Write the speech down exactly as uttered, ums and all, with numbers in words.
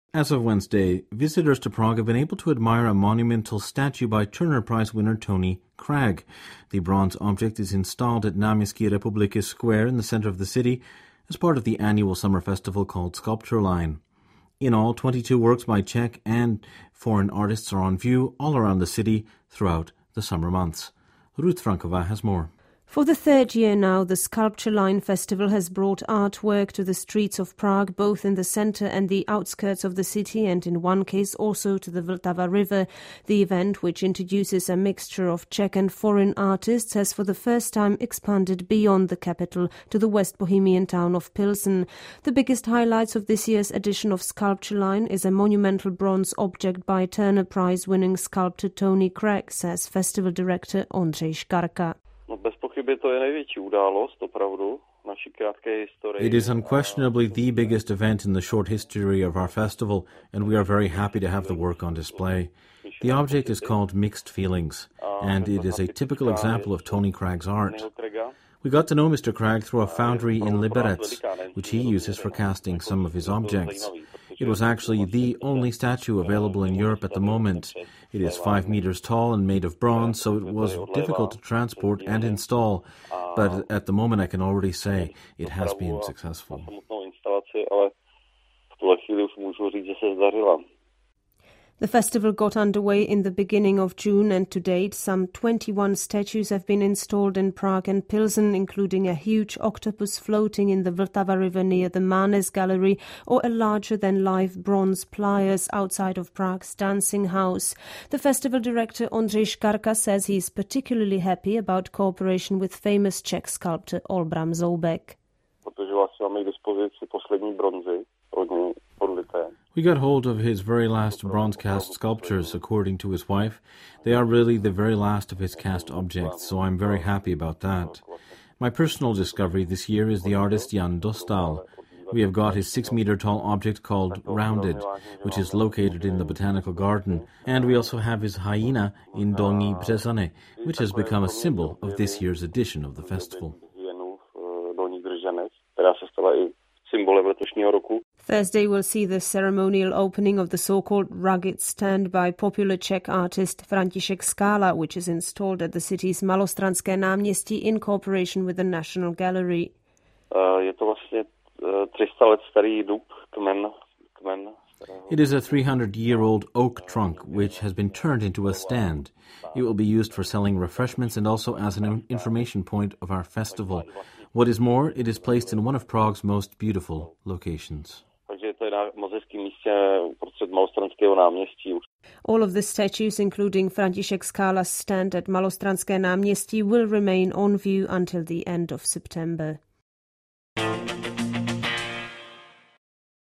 As of Wednesday, visitors to Prague have been able to admire a monumental statue by Turner Prize winner Tony Cragg. The bronze object is installed at Náměstí Republiky Square in the center of the city as part of the annual summer festival called Sculpture Line. In all, twenty-two works by Czech and foreign artists are on view all around the city throughout the summer months. Ruth Frankova has more. For the third year now, the Sculpture Line Festival has brought artwork to the streets of Prague, both in the centre and the outskirts of the city, and in one case also to the Vltava River. The event, which introduces a mixture of Czech and foreign artists, has for the first time expanded beyond the capital to the West Bohemian town of Pilsen. The biggest highlights of this year's edition of Sculpture Line is a monumental bronze object by Turner Prize-winning sculptor Tony Cragg, says festival director Ondřej Škarka. It is unquestionably the biggest event in the short history of our festival, and we are very happy to have the work on display. The object is called Mixed Feelings, and it is a typical example of Tony Cragg's art. We got to know Mister Cragg through a foundry in Liberec, which he uses for casting some of his objects. It was actually the only statue available in Europe at the moment. It is five meters tall and made of bronze, so it was difficult to transport and install. But at the moment I can already say it has been successful. The festival got underway in the beginning of June, and to date some twenty-one statues have been installed in Prague and Pilsen, including a huge octopus floating in the Vltava River near the Mánes Gallery, or a larger-than-life bronze pliers outside of Prague's Dancing House. The festival director Ondřej Škarka says he is particularly happy about cooperation with famous Czech sculptor Olbram Zoubek. We got hold of his very last bronze cast sculptures, according to his wife. They are really the very last of his cast objects, so I'm very happy about that. My personal discovery this year is the artist Jan Dostal. We have got his six-meter-tall object called Rounded, which is located in the Botanical Garden, and we also have his hyena in Dolní Březany, which has become a symbol of this year's edition of the festival. Thursday will see the ceremonial opening of the so-called rugged stand by popular Czech artist František Skála, which is installed at the city's Malostranské náměstí in cooperation with the National Gallery. It is a three hundred year old oak trunk which has been turned into a stand. It will be used for selling refreshments and also as an information point of our festival. What is more, it is placed in one of Prague's most beautiful locations. All of the statues, including František Skála's stand at Malostranské náměstí, will remain on view until the end of September.